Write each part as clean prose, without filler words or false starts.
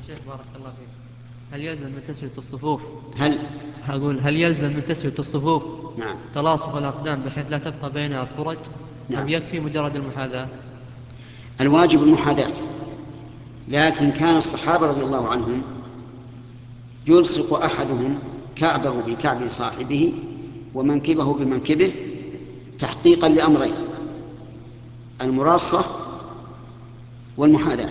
شيخ بارك الله فيك، هل يلزم من تسوية الصفوف هل يلزم من تسوية الصفوف نعم تلاصق الأقدام بحيث لا تبقى بينها فرج، نعم أم يكفي مجرد المحاذاة؟ الواجب المحاذاة، لكن كان الصحابة رضي الله عنهم يلصق أحدهم كعبه بكعب صاحبه ومنكبه بمنكبه تحقيقا لأمرين: المراصة والمحاذاة.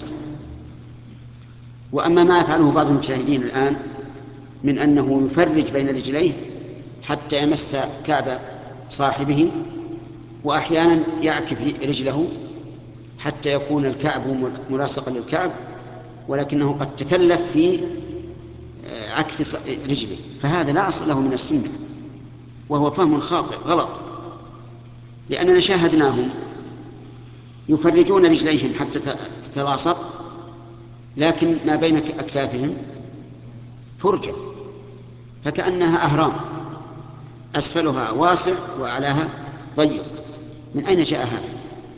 وأما ما يفعله بعض المجتهدين الآن من أنه يفرج بين رجليه حتى يمس كعب صاحبه، وأحيانا يعكف رجله حتى يكون الكعب ملاصقا للكعب، ولكنه قد تكلف في عكف رجله، فهذا لا أصل له من السنة، وهو فهم خاطئ غلط، لأننا شاهدناهم يفرجون رجليهم حتى تتلاصق، لكن ما بين أكتافهم فرجة فكأنها أهرام، أسفلها واسع وأعلاها ضيق. من أين جاء هذا؟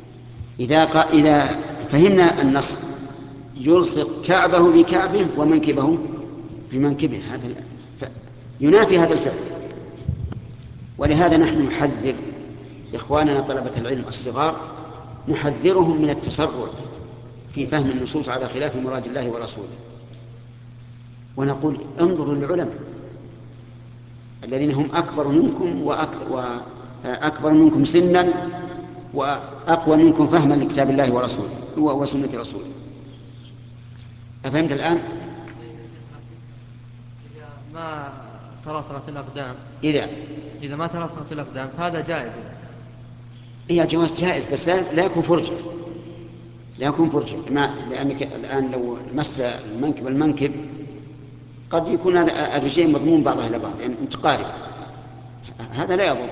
إذا فهمنا النص يلصق كعبه بكعبه ومنكبه بمنكبه، هذا ينافي هذا الفعل. ولهذا نحن نحذر إخواننا طلبة العلم الصغار، نحذرهم من التسرع في فهم النصوص على خلاف مراد الله ورسوله، ونقول انظروا للعلماء الذين هم أكبر منكم وأكبر منكم سنا وأقوى منكم فهما لكتاب الله ورسوله وسنة رسوله. أفهمت الآن؟ إذا ما تلاصقت الأقدام إذا إذا ما تلاصقت الأقدام فهذا جائز. هي جواز جائز، بس لا يكون فرجة، لا يكون فرجة، لأنك الآن لو مس المنكب قد يكون الرجلين مضمون بعضها إلى بعض، يعني متقاربة، هذا لا يضر.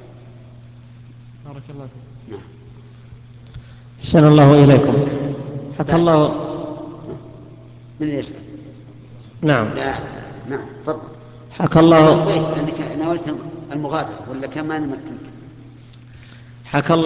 بارك الله فيك. نعم. أحسن الله إليكم. حكى الله. من يسأل؟ نعم. لا نعم تفضل. حكى الله. لأنك ناولت المغادرة ولا كمان. حكى الله